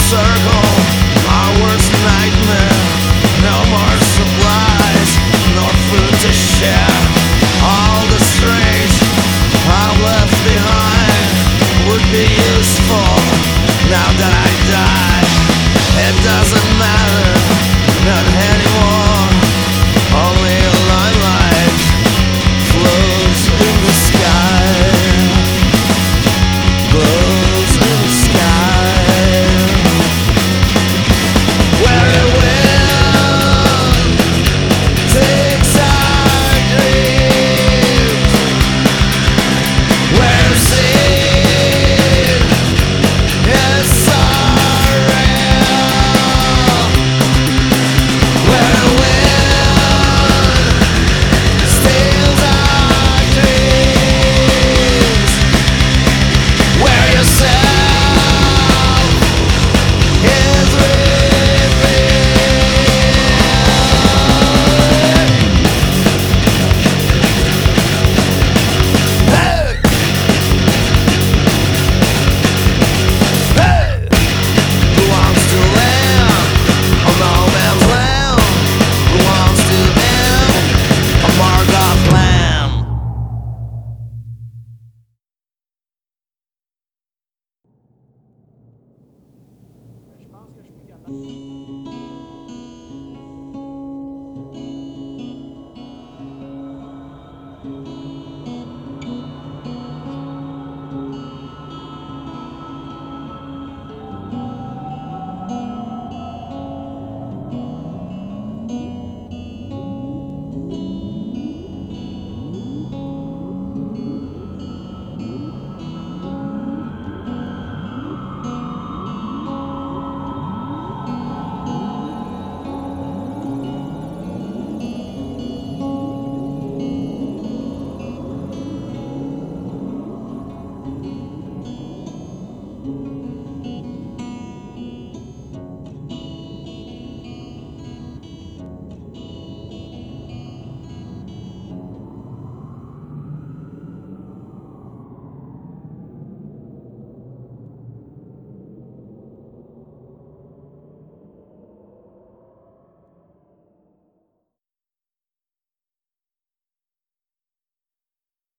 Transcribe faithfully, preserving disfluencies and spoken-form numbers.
circle, our worst nightmare. No more supplies, no food to share. All the strange I've left behind would be useful now that I die. It doesn't matter, not anymore. Only a limelight flows in the sky, glows in the sky. Where the wind takes our dreams, where the sea is sorrow, where the wind steals our dreams, where yourself is revealed. Hey! Hey! Who wants to live on no man's land? Who wants to live on Margot land? Spaß, wir spielen ja